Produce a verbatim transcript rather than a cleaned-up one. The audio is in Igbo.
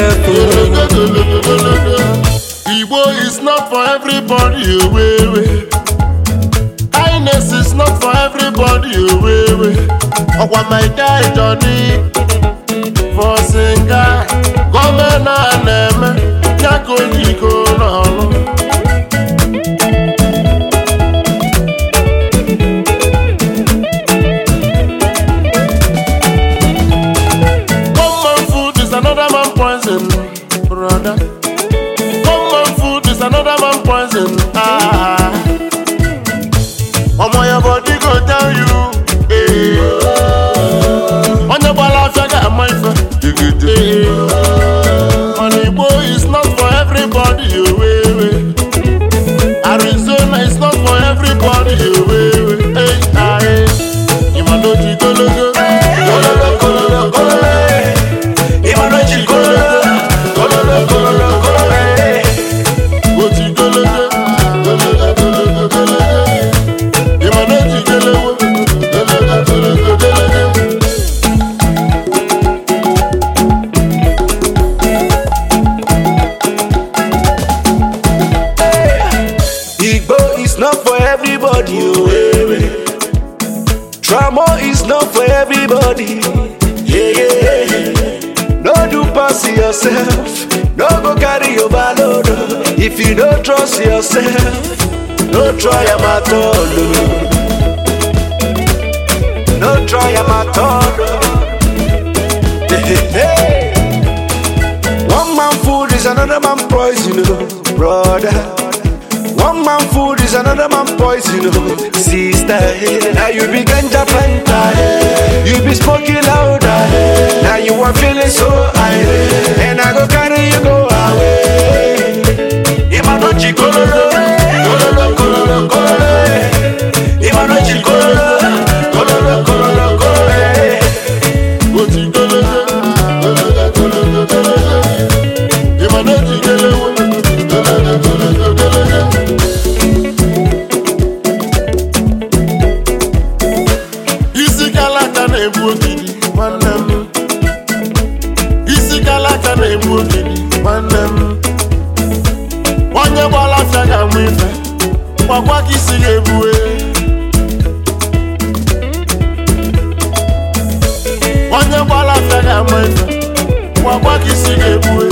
careful. Igbo is not for everybody, away, away. Kindness is not for everybody, away, away. Okwa my guy Johnny for singer, governor and Nyako Niko no. Another man poison, brother. Common food is another man poison. Ah, on your body go tell you. Eh. On your ball, I got my friend. Money boy is not for everybody. Arizona is not for everybody. Hey, ah, hey. You might not go look. Trauma is not for everybody. Yeah, yeah, yeah. No do pass yourself. No go carry your overload. If you don't trust yourself, no try am at all. No try am at all. Hey, hey. One man food is another man poison, brother. One man food is another man poison, sister. Now you be ganja fanta, you be smoking louder. Now you are feeling so high, and I go carry you go away. Imanochi kololo, kololo, kololo, kololo. Imanochi kololo, kololo, kololo, kololo. Oti kololo, kololo, kololo, kololo. Imanochi kololo, kololo, kololo, kololo. Isi kalaka na-egbu ogidi nwanne m. Onye gbala afịa ga-amụ ife, gwakwa ka isi ga-ebue. Onye gbala afịa ga-amụ ife, gwakwa ka isi ga-ebue.